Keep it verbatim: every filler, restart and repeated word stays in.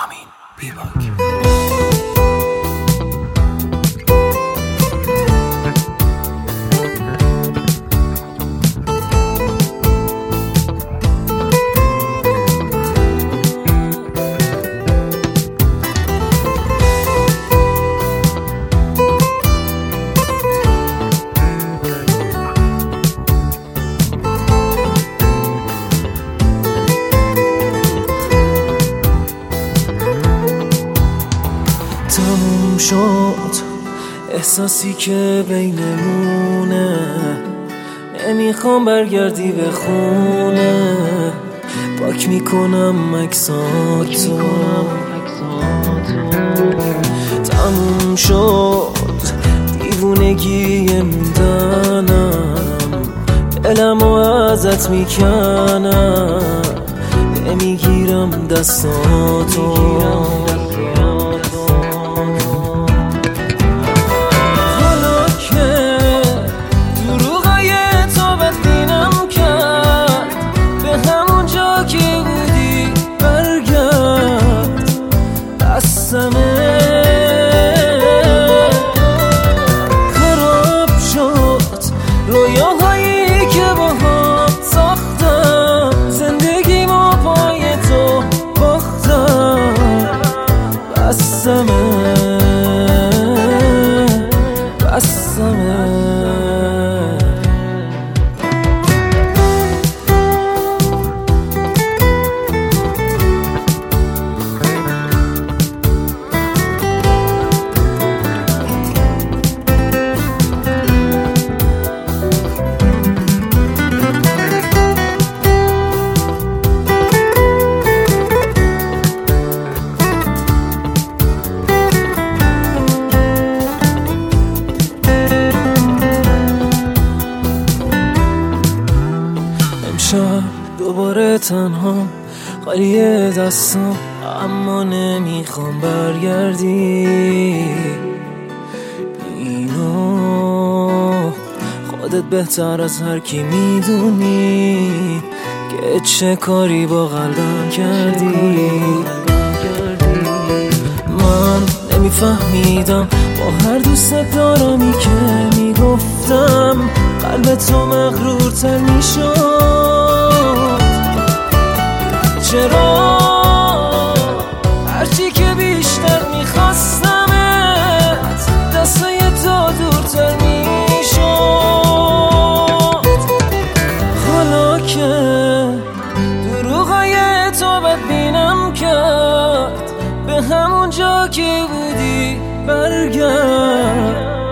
رامین بیباک. تموم شد احساسی که بینمونه، نمیخوام برگردی به خونه. پاک میکنم عکساتو. تموم شد دیوونگی موندنم، دلمو ازت میکنم، نمیگیرم دستاتو. خراب شد رویاهایی که با هم ساختم، زندگیمو پای تو باختم. بسمه بسمه امشب دوباره تنها خالی دستم، اما نمیخوام برگردی. اینو خودت بهتر از هر کی میدونی که چه کاری با قلبم کردی. من نمیفهمیدم با هر دوست دارمی که میگفتم قلب تو مغرورتر میشد. چرا هرچی که بیشتر میخواستمت دستای تو دورتر میشد. حالا که دروغای تو بدبینم کرد، به همون جا که بودی برگرد.